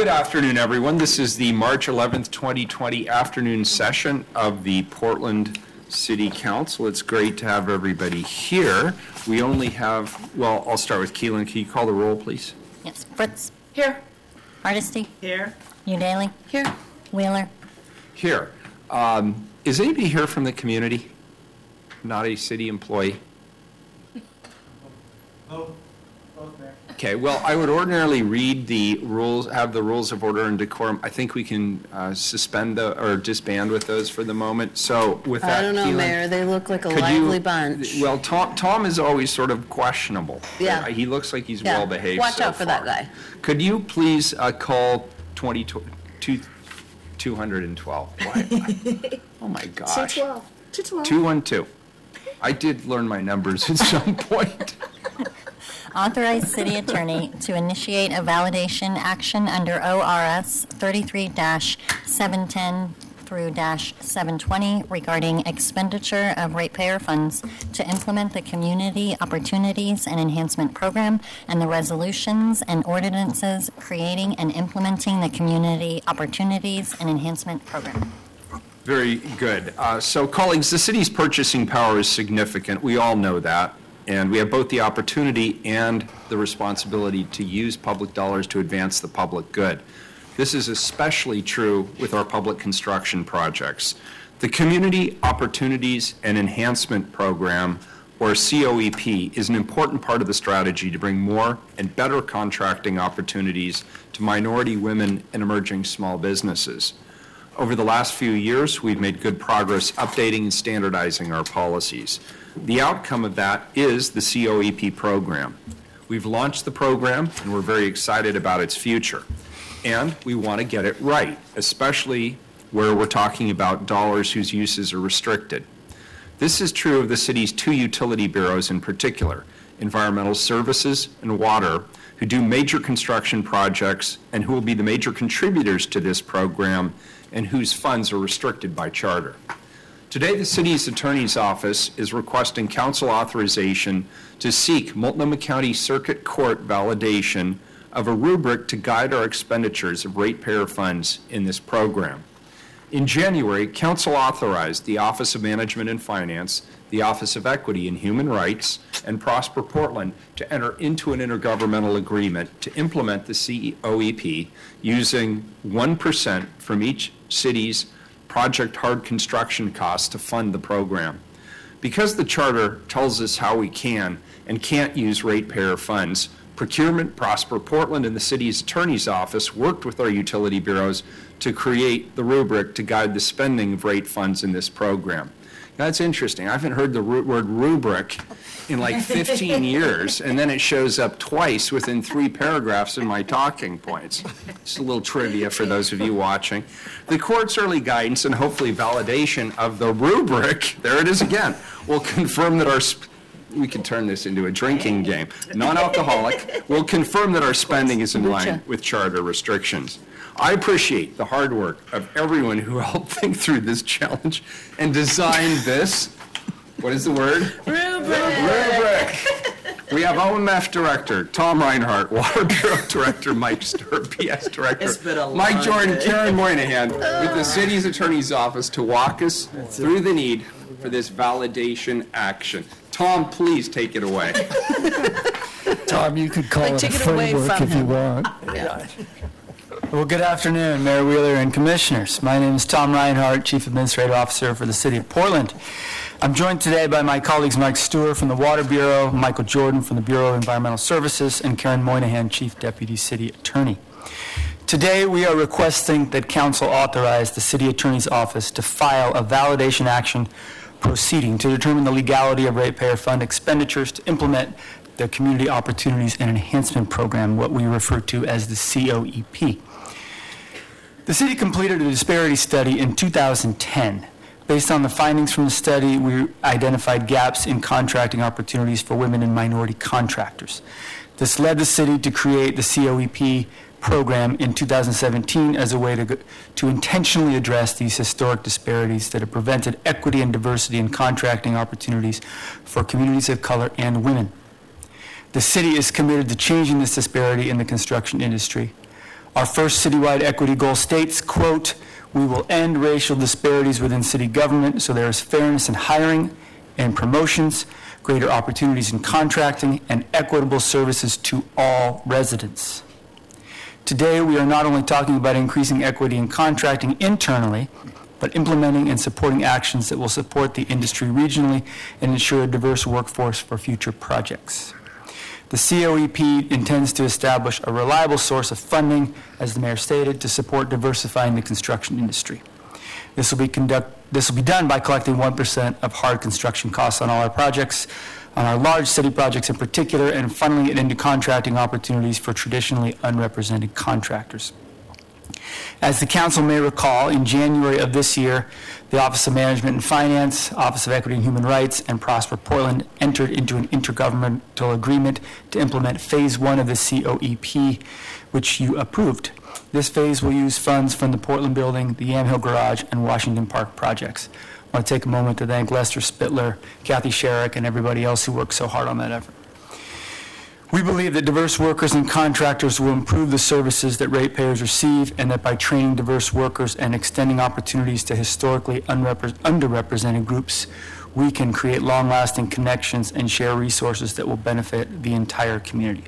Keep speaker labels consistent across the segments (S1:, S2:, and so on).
S1: Good afternoon, everyone. This is the March 11th, 2020 afternoon session of the Portland City Council. It's great to have everybody here. We only have, well, I'll start with Keelan. Can you call the roll, please?
S2: Yes. Fritz.
S3: Here.
S2: Hardesty.
S3: Here.
S2: Udaly.
S3: Here.
S2: Wheeler.
S1: Here. Is anybody here from the community? Not a city employee? Okay, well, I would ordinarily read the rules, have the rules of order and decorum. I think we can suspend or disband with those for the moment. So with that,
S3: I don't know,
S1: Keelan,
S3: Mayor. They look like a lively bunch.
S1: Well, Tom is always sort of questionable.
S3: Yeah.
S1: He looks like he's well behaved.
S3: Watch
S1: so
S3: out for that guy.
S1: Could you please call 212? Oh my gosh.
S3: 212.
S1: 212. I did learn my numbers at some point.
S2: Authorize city attorney to initiate a validation action under ORS 33-710 through -720 regarding expenditure of ratepayer funds to implement the Community Opportunities and Enhancement Program and the resolutions and ordinances creating and implementing the Community Opportunities and Enhancement Program.
S1: Very good. So, colleagues, the city's purchasing power is significant. We all know that. And we have both the opportunity and the responsibility to use public dollars to advance the public good. This is especially true with our public construction projects. The Community Opportunities and Enhancement Program, or COEP, is an important part of the strategy to bring more and better contracting opportunities to minority, women, and emerging small businesses. Over the last few years, we've made good progress updating and standardizing our policies. The outcome of that is the COEP program. We've launched the program, and we're very excited about its future. And we want to get it right, especially where we're talking about dollars whose uses are restricted. This is true of the city's two utility bureaus in particular, Environmental Services and Water, who do major construction projects and who will be the major contributors to this program and whose funds are restricted by charter. Today, the city's attorney's office is requesting council authorization to seek Multnomah County Circuit Court validation of a rubric to guide our expenditures of ratepayer funds in this program. In January, council authorized the Office of Management and Finance, the Office of Equity and Human Rights, and Prosper Portland to enter into an intergovernmental agreement to implement the COEP using 1% from each city's project hard construction costs to fund the program. Because the charter tells us how we can and can't use ratepayer funds, Procurement, Prosper Portland, and the city's attorney's office worked with our utility bureaus to create the rubric to guide the spending of rate funds in this program. That's interesting. I haven't heard the word rubric in like 15 years, and then it shows up twice within 3 paragraphs in my talking points. Just a little trivia for those of you watching. The court's early guidance and hopefully validation of the rubric, there it is again, will confirm that we can turn this into a drinking game, non-alcoholic, will confirm that our spending is in line with charter restrictions. I appreciate the hard work of everyone who helped think through this challenge and designed this, what is the word? Rubric. We have OMF Director, Tom Reinhardt, Water Bureau Director, Mike Stewart, PS Director, Mike Jordan, Karen Moynihan, with the City's Attorney's Office to walk us through the need for this validation action. Tom, please take it away.
S4: Tom, you could call it a framework if you want.
S3: Yeah.
S4: Well, good afternoon, Mayor Wheeler and Commissioners. My name is Tom Reinhardt, Chief Administrative Officer for the City of Portland. I'm joined today by my colleagues Mike Stewart from the Water Bureau, Michael Jordan from the Bureau of Environmental Services, and Karen Moynihan, Chief Deputy City Attorney. Today, we are requesting that Council authorize the City Attorney's Office to file a validation action proceeding to determine the legality of ratepayer fund expenditures to implement the Community Opportunities and Enhancement Program, what we refer to as the COEP. The city completed a disparity study in 2010. Based on the findings from the study, we identified gaps in contracting opportunities for women and minority contractors. This led the city to create the COEP program in 2017 as a way to intentionally address these historic disparities that have prevented equity and diversity in contracting opportunities for communities of color and women. The city is committed to changing this disparity in the construction industry. Our first citywide equity goal states, quote, "We will end racial disparities within city government so there is fairness in hiring and promotions, greater opportunities in contracting, and equitable services to all residents." Today, we are not only talking about increasing equity in contracting internally, but implementing and supporting actions that will support the industry regionally and ensure a diverse workforce for future projects. The COEP intends to establish a reliable source of funding, as the mayor stated, to support diversifying the construction industry. This will be done by collecting 1% of hard construction costs on all our projects, on our large city projects in particular, and funneling it into contracting opportunities for traditionally unrepresented contractors. As the council may recall, in January of this year, the Office of Management and Finance, Office of Equity and Human Rights, and Prosper Portland entered into an intergovernmental agreement to implement Phase 1 of the COEP, which you approved. This phase will use funds from the Portland Building, the Yamhill Garage, and Washington Park projects. I want to take a moment to thank Lester Spittler, Kathy Sherrick, and everybody else who worked so hard on that effort. We believe that diverse workers and contractors will improve the services that ratepayers receive, and that by training diverse workers and extending opportunities to historically underrepresented groups, we can create long-lasting connections and share resources that will benefit the entire community.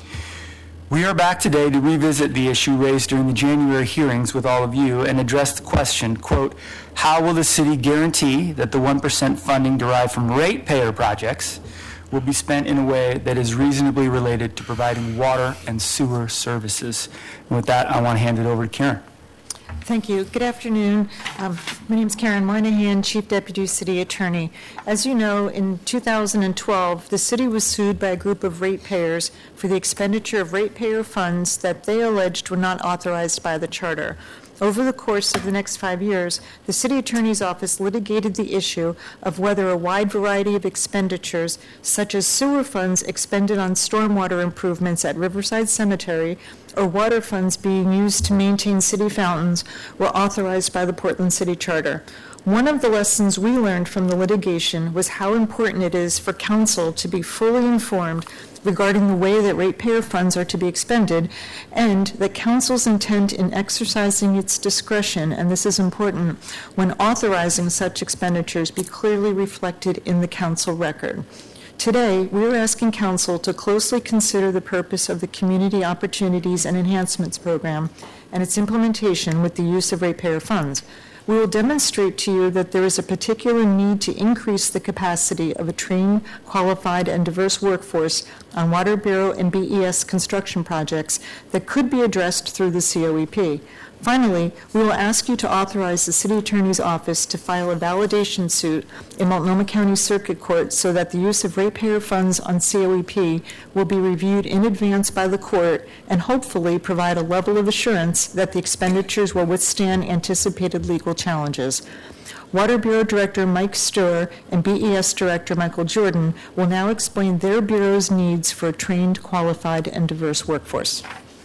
S4: We are back today to revisit the issue raised during the January hearings with all of you and address the question, quote, "How will the city guarantee that the 1% funding derived from ratepayer projects will be spent in a way that is reasonably related to providing water and sewer services?" And with that, I want to hand it over to Karen.
S5: Thank you. Good afternoon. My name is Karen Moynihan, Chief Deputy City Attorney. As you know, in 2012, the city was sued by a group of ratepayers for the expenditure of ratepayer funds that they alleged were not authorized by the charter. Over the course of the next 5 years, the City Attorney's Office litigated the issue of whether a wide variety of expenditures, such as sewer funds expended on stormwater improvements at Riverside Cemetery, or water funds being used to maintain city fountains, were authorized by the Portland City Charter. One of the lessons we learned from the litigation was how important it is for council to be fully informed regarding the way that ratepayer funds are to be expended, and that council's intent in exercising its discretion, and this is important, when authorizing such expenditures be clearly reflected in the council record. Today, we are asking council to closely consider the purpose of the Community Opportunities and Enhancements Program and its implementation with the use of ratepayer funds. We will demonstrate to you that there is a particular need to increase the capacity of a trained, qualified, and diverse workforce on Water Bureau and BES construction projects that could be addressed through the COEP. Finally, we will ask you to authorize the City Attorney's Office to file a validation suit in Multnomah County Circuit Court so that the use of ratepayer funds on COEP will be reviewed in advance by the court and hopefully provide a level of assurance that the expenditures will withstand anticipated legal challenges. Water Bureau Director Mike Sturr and BES Director Michael Jordan will now explain their bureau's needs for a trained, qualified, and diverse workforce.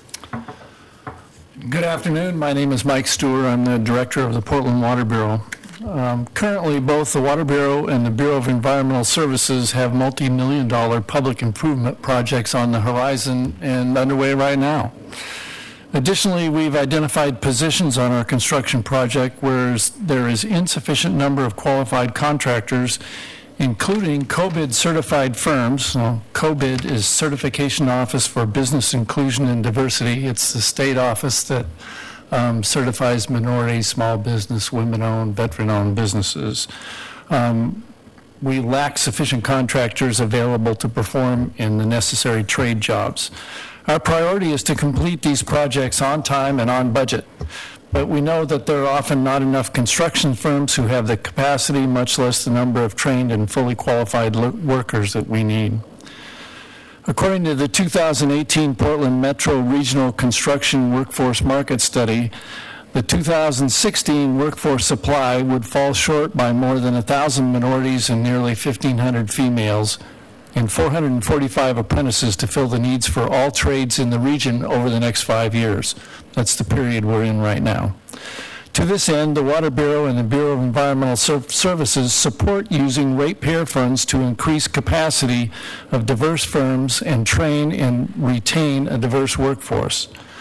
S6: Good afternoon. My name is Mike Stewart. I'm the director of the Portland Water Bureau. Currently, both the Water Bureau and the Bureau of Environmental Services have multi-million-dollar public improvement projects on the horizon and underway right now. Additionally, we've identified positions on our construction project where there is insufficient number of qualified contractors, including COBID certified firms. Now, COBID is Certification Office for Business Inclusion and Diversity. It's the state office that certifies minority, small business, women-owned, veteran-owned businesses. We lack sufficient contractors available to perform in the necessary trade jobs. Our priority is to complete these projects on time and on budget. But we know that there are often not enough construction firms who have the capacity, much less the number of trained and fully qualified workers that we need. According to the 2018 Portland Metro Regional Construction Workforce Market Study, the 2016 workforce supply would fall short by more than 1,000 minorities and nearly 1,500 females, and 445 apprentices to fill the needs for all trades in the region over the next 5 years. That's the period we're in right now. To this end, the Water Bureau and the Bureau of Environmental Services support using ratepayer funds to increase capacity of diverse firms and train and retain a diverse workforce.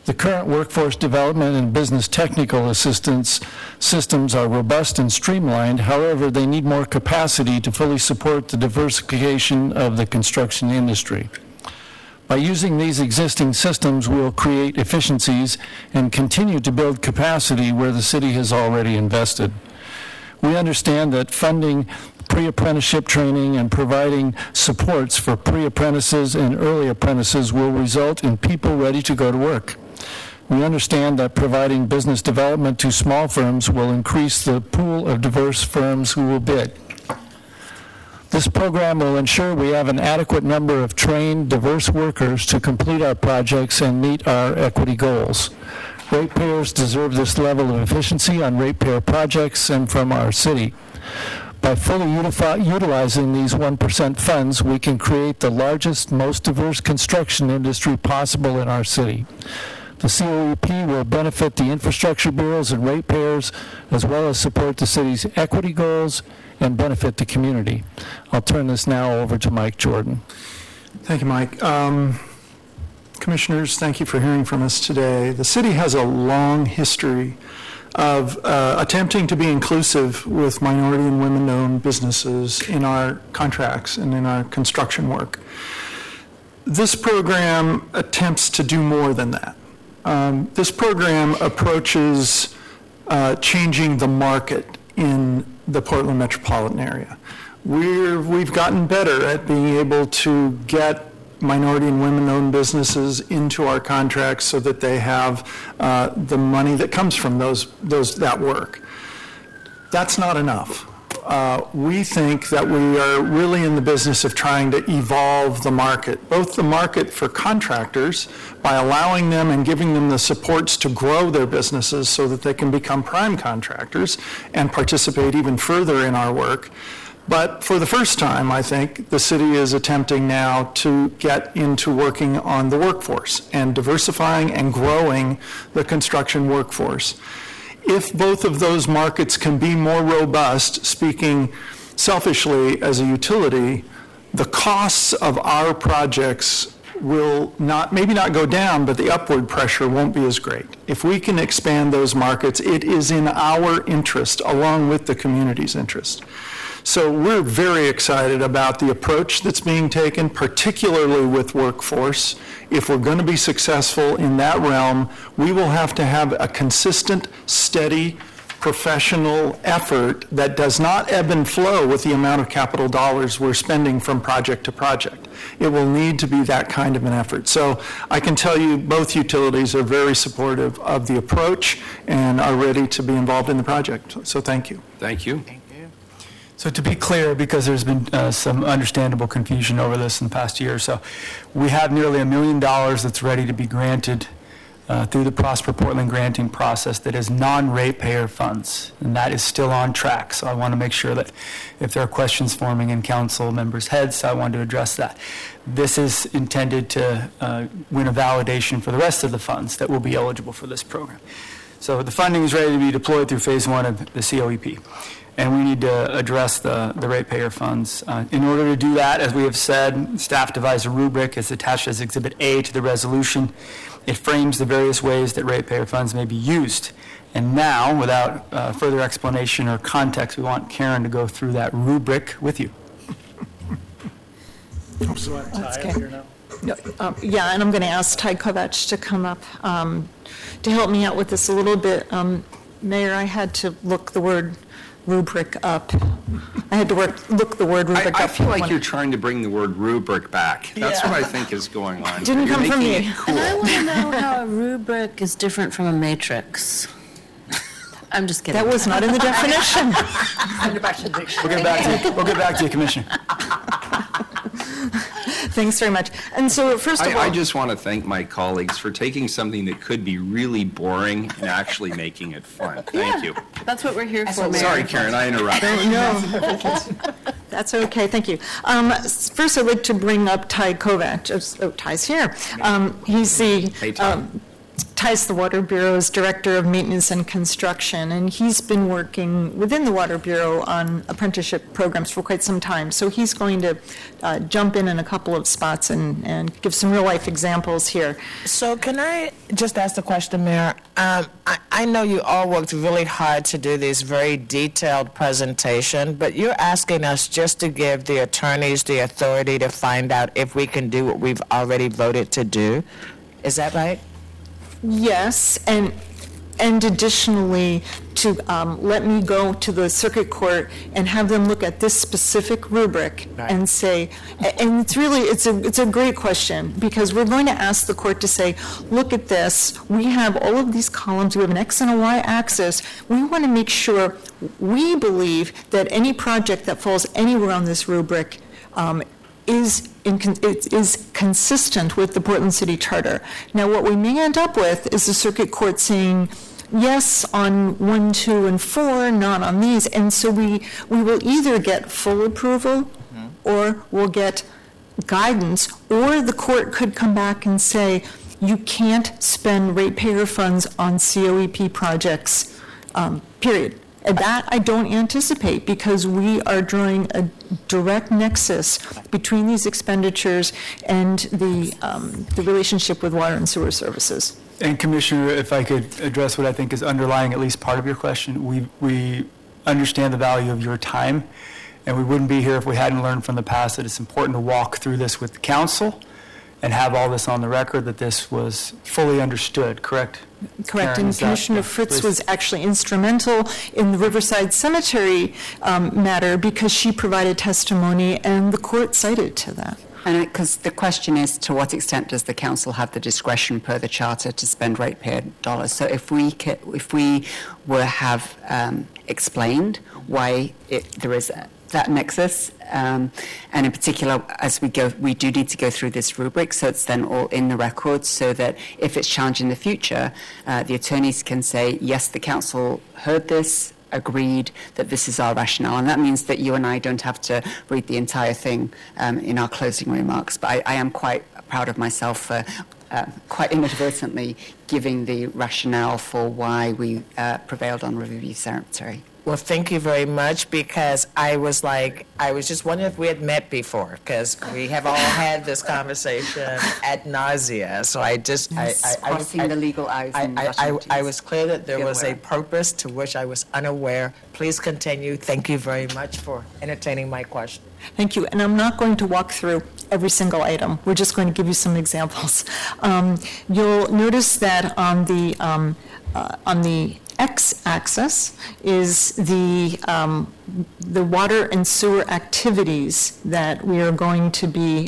S6: The current workforce development and business technical assistance systems are robust and streamlined. However, they need more capacity to fully support the diversification of the construction industry. By using these existing systems, we'll create efficiencies and continue to build capacity where the city has already invested. We understand that funding pre-apprenticeship training and providing supports for pre-apprentices and early apprentices will result in people ready to go to work. We understand that providing business development to small firms will increase the pool of diverse firms who will bid. This program will ensure we have an adequate number of trained, diverse workers to complete our projects and meet our equity goals. Ratepayers deserve this level of efficiency on ratepayer projects and from our city. By fully utilizing these 1% funds, we can create the largest, most diverse construction industry possible in our city. The COEP will benefit the infrastructure bureaus and ratepayers, as well as support the city's equity goals and benefit the community. I'll turn this now over to Mike Jordan.
S7: Thank you, Mike. Commissioners, thank you for hearing from us today. The city has a long history of attempting to be inclusive with minority and women-owned businesses in our contracts and in our construction work. This program attempts to do more than that. This program approaches changing the market in the Portland metropolitan area. We've gotten better at being able to get minority and women-owned businesses into our contracts so that they have the money that comes from that work. That's not enough. We think that we are really in the business of trying to evolve the market, both the market for contractors by allowing them and giving them the supports to grow their businesses so that they can become prime contractors and participate even further in our work. But for the first time, I think, the city is attempting now to get into working on the workforce and diversifying and growing the construction workforce. If both of those markets can be more robust, speaking selfishly as a utility, the costs of our projects will maybe not go down, but the upward pressure won't be as great. If we can expand those markets, it is in our interest, along with the community's interest. So we're very excited about the approach that's being taken, particularly with workforce. If we're going to be successful in that realm, we will have to have a consistent, steady, professional effort that does not ebb and flow with the amount of capital dollars we're spending from project to project. It will need to be that kind of an effort. So I can tell you both utilities are very supportive of the approach and are ready to be involved in the project. So thank you.
S1: Thank you.
S4: So to be clear, because there's been some understandable confusion over this in the past year or so, we have nearly $1 million that's ready to be granted through the Prosper Portland granting process that is non-ratepayer funds, and that is still on track. So I want to make sure that if there are questions forming in council members' heads, I want to address that. This is intended to win a validation for the rest of the funds that will be eligible for this program. So the funding is ready to be deployed through phase 1 of the COEP. And we need to address the ratepayer funds. In order to do that, as we have said, staff devised a rubric as attached as Exhibit A to the resolution. It frames the various ways that ratepayer funds may be used. And now, without further explanation or context, we want Karen to go through that rubric with you.
S5: That's okay. Yeah, and I'm going to ask Ty Kovacs to come up to help me out with this a little bit. Mayor, I had to look the word rubric up. I had to look the word rubric up.
S1: I feel like you're trying to bring the word rubric back. That's what I think is going on.
S5: Didn't come from me.
S3: And I want to know how a rubric is different from a matrix. I'm just kidding.
S5: That was not in the definition.
S4: We'll get back to you, Commissioner.
S5: Thanks very much. And so, first of all,
S1: I just want to thank my colleagues for taking something that could be really boring and actually making it fun. Thank you.
S3: That's what we're here for, Mayor.
S1: Sorry, Karen, I interrupted.
S5: No, that's okay. Thank you. First, I'd like to bring up Ty Kovacs. Oh, Ty's here. He's the.
S1: Hey, Tom.
S5: Tice, the Water Bureau's Director of Maintenance and Construction, and he's been working within the Water Bureau on apprenticeship programs for quite some time. So he's going to jump in a couple of spots and give some real-life examples here.
S8: So can I just ask the question, Mayor? I know you all worked really hard to do this very detailed presentation, but you're asking us just to give the attorneys the authority to find out if we can do what we've already voted to do. Is that right?
S5: Yes, and additionally, to let me go to the circuit court and have them look at this specific rubric and say, and it's a great question, because we're going to ask the court to say, look at this, we have all of these columns, we have an X and a Y axis, we want to make sure, we believe that any project that falls anywhere on this rubric is consistent with the Portland City Charter. Now, what we may end up with is the circuit court saying, yes on 1, 2, and 4, not on these, and so we will either get full approval or we'll get guidance, or the court could come back and say, you can't spend ratepayer funds on COEP projects, period. And that I don't anticipate, because we are drawing a direct nexus between these expenditures and the relationship with water and sewer services.
S4: And Commissioner, if I could address what I think is underlying at least part of your question, we understand the value of your time, and we wouldn't be here if we hadn't learned from the past that it's important to walk through this with the council and have all this on the record, that this was fully understood, correct?
S5: Correct,
S4: Karen,
S5: and Commissioner Fritz was actually instrumental in the Riverside Cemetery matter, because she provided testimony and the court cited to that.
S9: And because the question is, to what extent does the council have the discretion per the charter to spend ratepayer dollars? So if we have explained why there is that nexus, and in particular, as we do need to go through this rubric, so it's then all in the records, so that if it's challenged in the future, the attorneys can say, yes, the council heard this, agreed that this is our rationale, and that means that you and I don't have to read the entire thing in our closing remarks. But I am quite proud of myself for quite inadvertently giving the rationale for why we prevailed on Riverview Cemetery.
S8: Well, thank you very much, because I was just wondering if we had met before, because we have all had this conversation ad nausea. So
S9: crossing the legal I's and
S8: I was clear that there was a purpose to which I was unaware. Please continue. Thank you very much for entertaining my question.
S5: Thank you, and I'm not going to walk through every single item. We're just going to give you some examples. You'll notice that on the X-axis is the water and sewer activities that we are going to be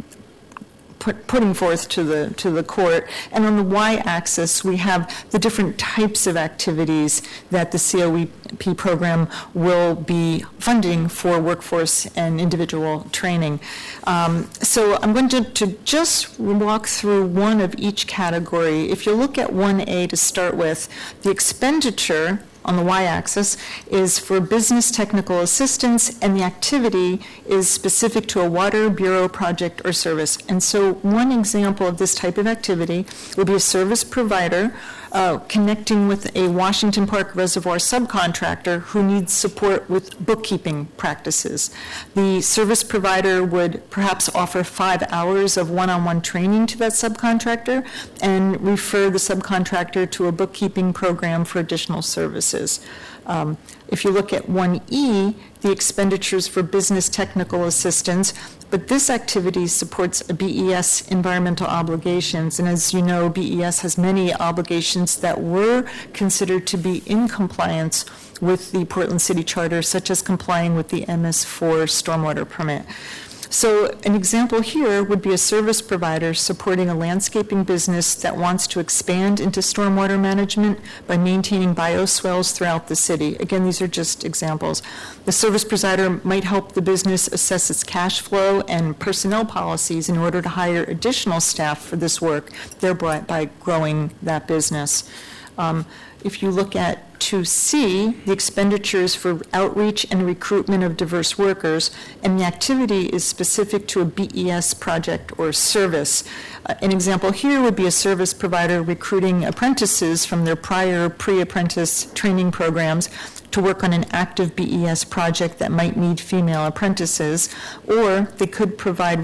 S5: putting forth to the court, and on the Y-axis we have the different types of activities that the COEP program will be funding for workforce and individual training. So I'm going to just walk through one of each category. If you look at 1A to start with, the expenditure on the Y-axis is for business technical assistance, and the activity is specific to a Water Bureau project or service. And so one example of this type of activity would be a service provider connecting with a Washington Park Reservoir subcontractor who needs support with bookkeeping practices. The service provider would perhaps offer 5 hours of one-on-one training to that subcontractor and refer the subcontractor to a bookkeeping program for additional services. If you look at 1E, the expenditures for business technical assistance, but this activity supports a BES environmental obligations, and as you know, BES has many obligations that were considered to be in compliance with the Portland City Charter, such as complying with the MS4 stormwater permit. So an example here would be a service provider supporting a landscaping business that wants to expand into stormwater management by maintaining bioswales throughout the city. Again, these are just examples. The service provider might help the business assess its cash flow and personnel policies in order to hire additional staff for this work, thereby growing that business. If you look at 2C, the expenditures for outreach and recruitment of diverse workers, and the activity is specific to a BES project or service. An example here would be a service provider recruiting apprentices from their prior pre-apprentice training programs to work on an active BES project that might need female apprentices, or they could provide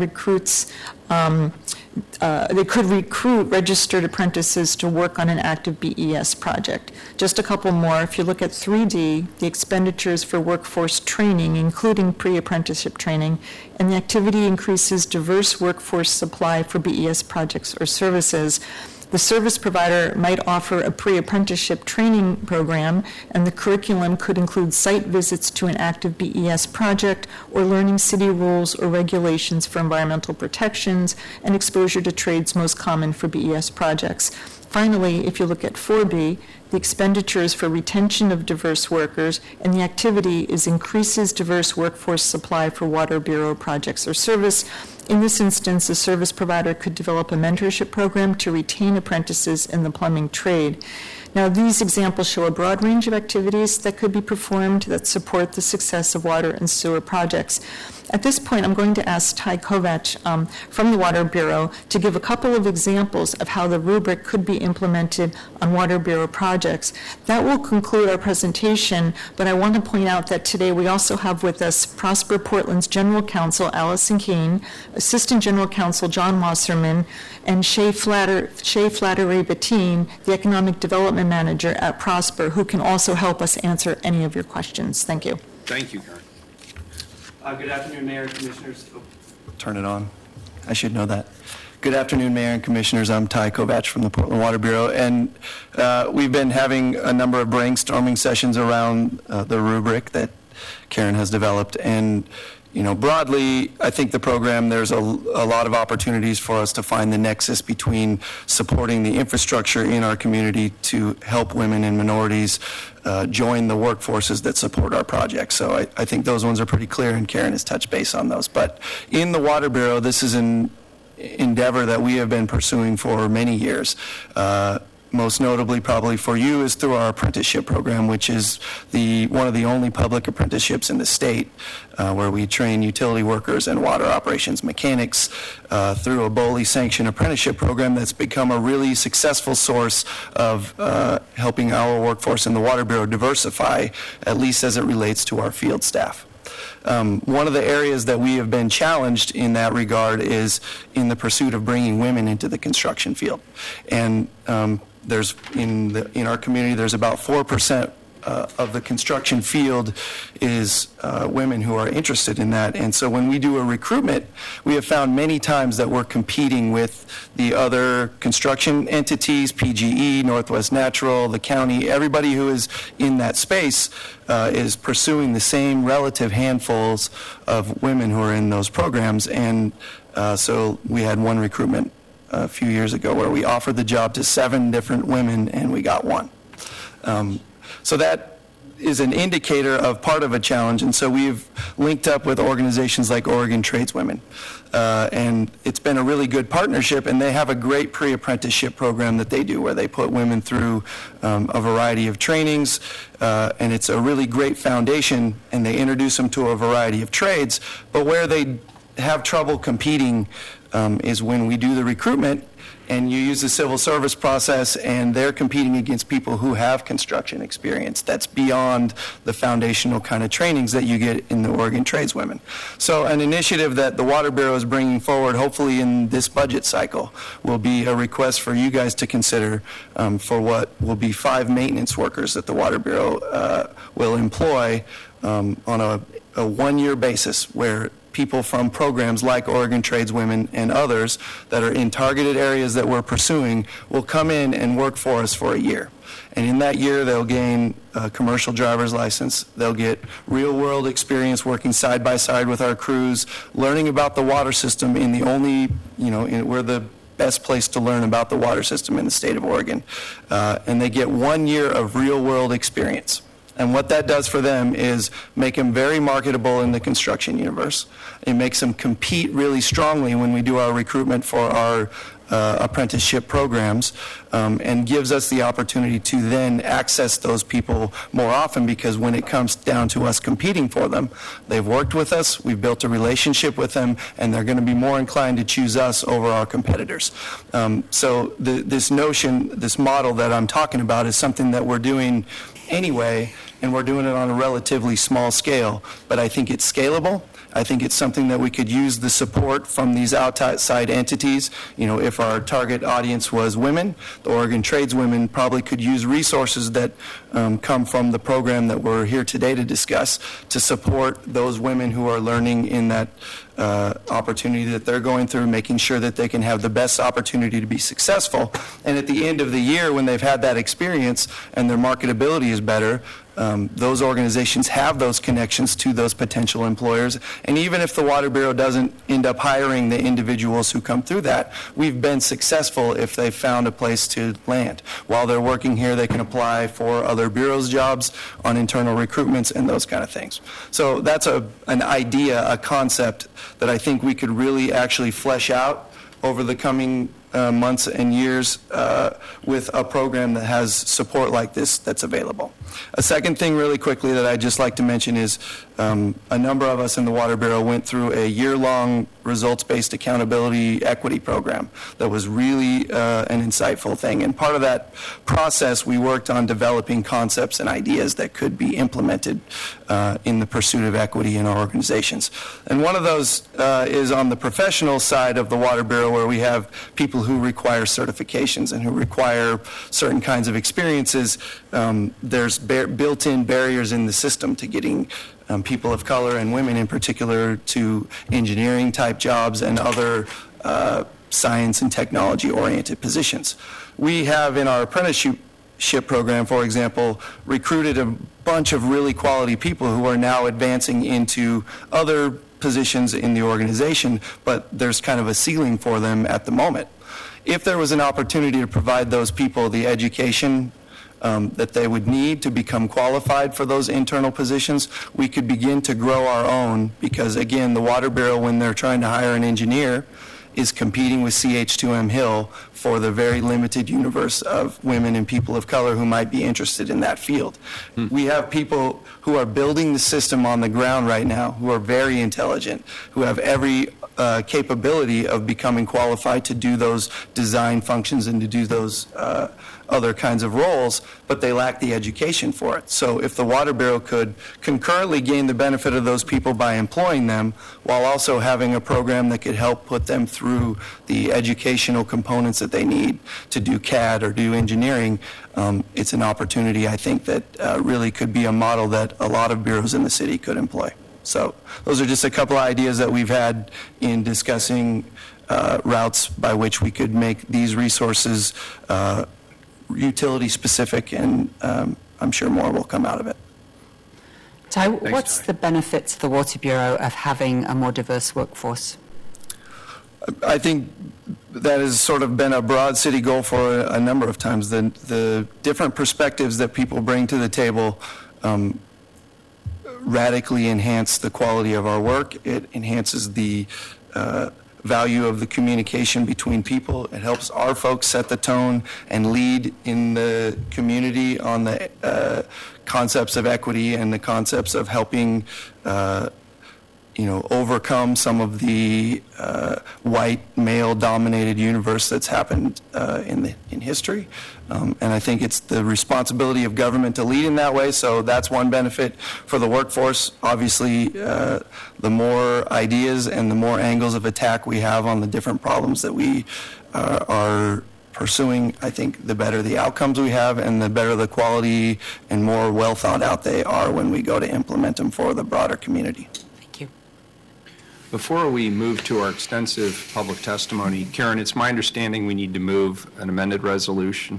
S5: they could recruit registered apprentices to work on an active BES project. Just a couple more. If you look at 3D, the expenditures for workforce training, including pre-apprenticeship training, and the activity increases diverse workforce supply for BES projects or services. The service provider might offer a pre-apprenticeship training program, and the curriculum could include site visits to an active BES project or learning city rules or regulations for environmental protections and exposure to trades most common for BES projects. Finally, if you look at 4B, the expenditures for retention of diverse workers, and the activity is increases diverse workforce supply for Water Bureau projects or service. In this instance, a service provider could develop a mentorship program to retain apprentices in the plumbing trade. Now, these examples show a broad range of activities that could be performed that support the success of water and sewer projects. At this point, I'm going to ask Ty Kovach from the Water Bureau to give a couple of examples of how the rubric could be implemented on Water Bureau projects. That will conclude our presentation, but I want to point out that today we also have with us Prosper Portland's General Counsel, Allison Kane, Assistant General Counsel, John Wasserman, and Shay Flattery-Bettine, the Economic Development Manager at Prosper, who can also help us answer any of your questions. Thank you.
S1: Thank you, Karen.
S10: Good afternoon, Mayor and Commissioners. Turn it on. I should know that. Good afternoon, Mayor and Commissioners. I'm Ty Kovach from the Portland Water Bureau, and we've been having a number of brainstorming sessions around the rubric that Karen has developed. And broadly, I think the program, there's a lot of opportunities for us to find the nexus between supporting the infrastructure in our community to help women and minorities join the workforces that support our projects. So I think those ones are pretty clear, and Karen has touched base on those. But in the Water Bureau, this is an endeavor that we have been pursuing for many years. Most notably, probably for you, is through our apprenticeship program, which is one of the only public apprenticeships in the state, where we train utility workers and water operations mechanics through a BOLI sanctioned apprenticeship program that's become a really successful source of helping our workforce in the Water Bureau diversify, at least as it relates to our field staff. One of the areas that we have been challenged in that regard is in the pursuit of bringing women into the construction field. And there's in our community, there's about 4% of the construction field is women who are interested in that. And so when we do a recruitment, we have found many times that we're competing with the other construction entities, PGE, Northwest Natural, the county, everybody who is in that space is pursuing the same relative handfuls of women who are in those programs. And so we had one recruitment a few years ago where we offered the job to 7 different women and we got one. So that is an indicator of part of a challenge, and so we've linked up with organizations like Oregon Tradeswomen, and it's been a really good partnership, and they have a great pre-apprenticeship program that they do where they put women through a variety of trainings, and it's a really great foundation, and they introduce them to a variety of trades, but where they have trouble competing is when we do the recruitment and you use the civil service process and they're competing against people who have construction experience that's beyond the foundational kind of trainings that you get in the Oregon Tradeswomen. So an initiative that the Water Bureau is bringing forward, hopefully in this budget cycle, will be a request for you guys to consider for what will be 5 maintenance workers that the Water Bureau will employ on a 1-year basis, where people from programs like Oregon Tradeswomen and others that are in targeted areas that we're pursuing will come in and work for us for a year. And in that year, they'll gain a commercial driver's license. They'll get real-world experience working side by side with our crews, learning about the water system in the only, we're the best place to learn about the water system in the state of Oregon. And they get 1 year of real-world experience. And what that does for them is make them very marketable in the construction universe. It makes them compete really strongly when we do our recruitment for our apprenticeship programs, and gives us the opportunity to then access those people more often, because when it comes down to us competing for them, they've worked with us, we've built a relationship with them, and they're going to be more inclined to choose us over our competitors. So this notion, this model that I'm talking about is something that we're doing anyway, and we're doing it on a relatively small scale, but I think it's scalable. I think it's something that we could use the support from these outside entities. You know, if our target audience was women, the Oregon tradeswomen probably could use resources that come from the program that we're here today to discuss to support those women who are learning in that opportunity that they're going through, making sure that they can have the best opportunity to be successful. And at the end of the year, when they've had that experience and their marketability is better, those organizations have those connections to those potential employers. And even if the Water Bureau doesn't end up hiring the individuals who come through that, we've been successful if they've found a place to land. While they're working here, they can apply for other bureaus' jobs on internal recruitments and those kind of things. So that's an idea, a concept that I think we could really actually flesh out over the coming months and years with a program that has support like this that's available. A second thing really quickly that I'd just like to mention is a number of us in the Water Bureau went through a year-long results-based accountability equity program that was really an insightful thing. And part of that process, we worked on developing concepts and ideas that could be implemented in the pursuit of equity in our organizations. And one of those is on the professional side of the Water Bureau, where we have people who require certifications and who require certain kinds of experiences. There's built-in barriers in the system to getting people of color and women in particular to engineering type jobs and other science and technology oriented positions. We have in our apprenticeship program, for example, recruited a bunch of really quality people who are now advancing into other positions in the organization, but there's kind of a ceiling for them at the moment. If there was an opportunity to provide those people the education that they would need to become qualified for those internal positions, we could begin to grow our own, because again, the Water Bureau, when they're trying to hire an engineer, is competing with CH2M Hill for the very limited universe of women and people of color who might be interested in that field. We have people who are building the system on the ground right now who are very intelligent, who have every capability of becoming qualified to do those design functions and to do those other kinds of roles, but they lack the education for it. So if the Water Bureau could concurrently gain the benefit of those people by employing them, while also having a program that could help put them through the educational components that they need to do CAD or do engineering, it's an opportunity, I think, that really could be a model that a lot of bureaus in the city could employ. So those are just a couple of ideas that we've had in discussing routes by which we could make these resources utility specific, and I'm sure more will come out of it.
S9: Ty, what's the benefit to the Water Bureau of having a more diverse workforce?
S10: I think that has sort of been a broad city goal for a number of times. The different perspectives that people bring to the table radically enhance the quality of our work. It enhances the value of the communication between people. It helps our folks set the tone and lead in the community on the concepts of equity and the concepts of helping overcome some of the white male-dominated universe that's happened in history. And I think it's the responsibility of government to lead in that way. So that's one benefit for the workforce. Obviously, the more ideas and the more angles of attack we have on the different problems that we are pursuing, I think the better the outcomes we have and the better the quality and more well thought out they are when we go to implement them for the broader community.
S1: Before we move to our extensive public testimony, Karen, it's my understanding we need to move an amended resolution.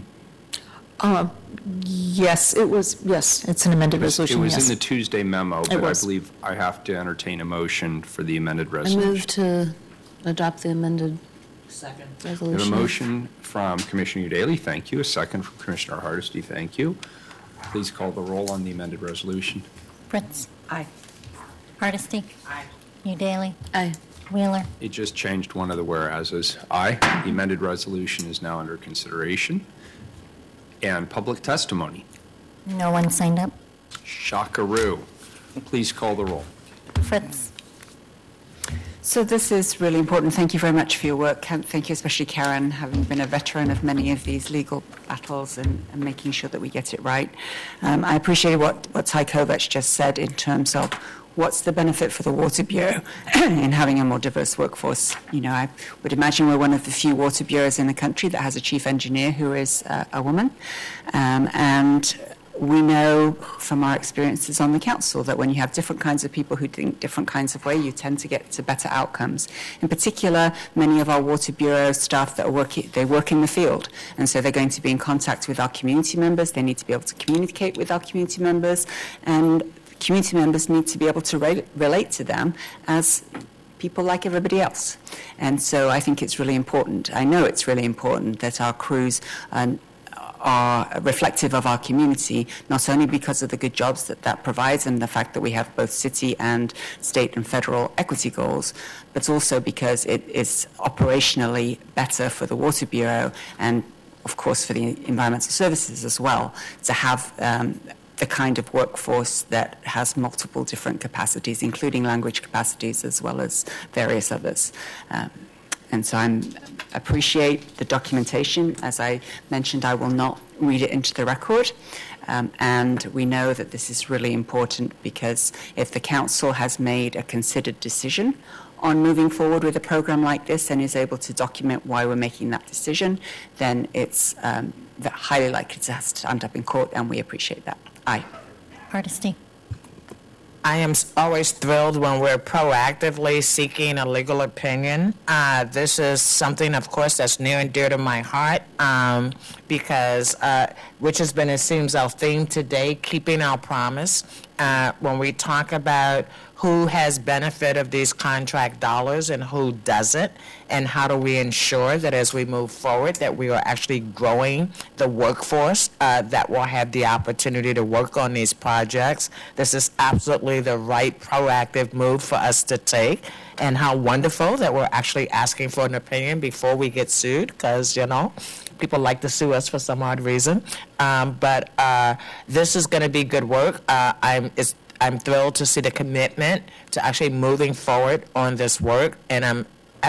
S5: Yes, it's an amended resolution,
S1: It was
S5: yes.
S1: in the Tuesday memo, but I
S5: was.
S1: believe I have to entertain a motion for the amended
S3: I
S1: resolution.
S3: move to adopt the amended
S1: We have a
S3: resolution.
S1: motion from Commissioner Daly, thank you. A second from Commissioner Hardesty, thank you. Please call the roll on the amended resolution.
S2: Fritz.
S3: Aye.
S2: Hardesty.
S3: Aye.
S2: Udaly.
S3: Aye.
S2: Wheeler.
S1: It just changed one of the whereases. Aye, the amended resolution is now under consideration. And public testimony.
S2: No one signed up.
S1: Shockaroo. Please call the roll.
S2: Fritz.
S9: So this is really important. Thank you very much for your work. Thank you, especially Karen, having been a veteran of many of these legal battles and making sure that we get it right. I appreciate what Ty Kovach just said in terms of what's the benefit for the Water Bureau in having a more diverse workforce. You know, I would imagine we're one of the few water bureaus in the country that has a chief engineer who is a woman. And we know from our experiences on the council that when you have different kinds of people who think different kinds of way, you tend to get to better outcomes. In particular, many of our Water Bureau staff that they work in the field, and so they're going to be in contact with our community members. They need to be able to communicate with our community members, and community members need to be able to relate to them as people like everybody else. And so I think it's really important. I know it's really important that our crews are reflective of our community, not only because of the good jobs that provides and the fact that we have both city and state and federal equity goals, but also because it is operationally better for the Water Bureau and, of course, for the environmental services as well, to have the kind of workforce that has multiple different capacities, including language capacities as well as various others. And so I appreciate the documentation. As I mentioned, I will not read it into the record. And we know that this is really important because if the council has made a considered decision on moving forward with a program like this and is able to document why we're making that decision, then it's highly likely to stand up in court, and we appreciate that. Aye.
S2: Hardesty.
S8: I am always thrilled when we're proactively seeking a legal opinion. This is something, of course, that's near and dear to my heart because, which has been, it seems, our theme today, keeping our promise. When we talk about who has benefit of these contract dollars and who doesn't, and how do we ensure that as we move forward that we are actually growing the workforce that will have the opportunity to work on these projects. This is absolutely the right proactive move for us to take, and how wonderful that we're actually asking for an opinion before we get sued, because, you know, people like to sue us for some odd reason. But this is going to be good work. I'm thrilled to see the commitment to actually moving forward on this work, and I'm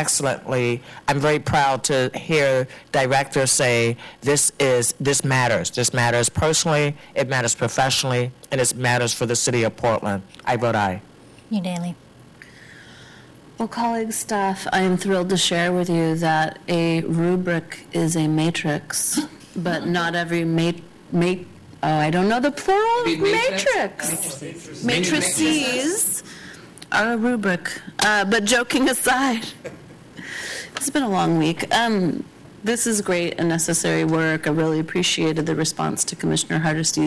S8: very proud to hear directors say this matters. This matters personally, it matters professionally, and it matters for the city of Portland. I vote aye.
S2: You, Daly.
S3: Well, colleagues, staff, I am thrilled to share with you that a rubric is a matrix, but not every I don't know the plural of matrix. Matrices are a rubric. But joking aside, it's been a long week. This is great and necessary work. I really appreciated the response to Commissioner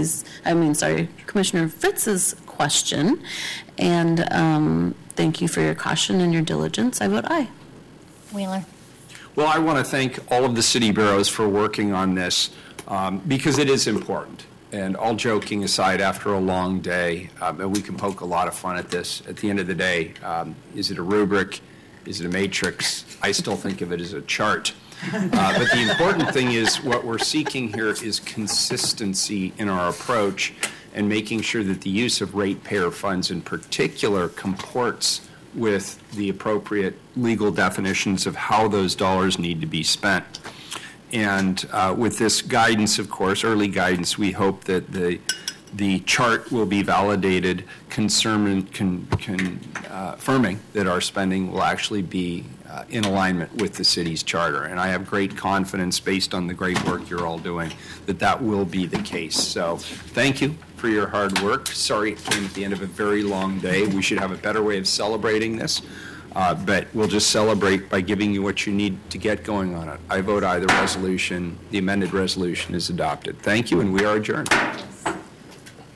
S3: Fritz's question. And thank you for your caution and your diligence. I vote aye.
S2: Wheeler.
S1: Well, I want to thank all of the city bureaus for working on this because it is important. And all joking aside, after a long day, and we can poke a lot of fun at this, at the end of the day, is it a rubric? Is it a matrix? I still think of it as a chart. But the important thing is what we're seeking here is consistency in our approach and making sure that the use of ratepayer funds in particular comports with the appropriate legal definitions of how those dollars need to be spent. And with this guidance, of course, early guidance, we hope that the chart will be validated, confirming that our spending will actually be in alignment with the city's charter. And I have great confidence, based on the great work you're all doing, that that will be the case. So thank you for your hard work. Sorry it came at the end of a very long day. We should have a better way of celebrating this. But we'll just celebrate by giving you what you need to get going on it. I vote aye. The amended resolution is adopted. Thank you, and we are adjourned.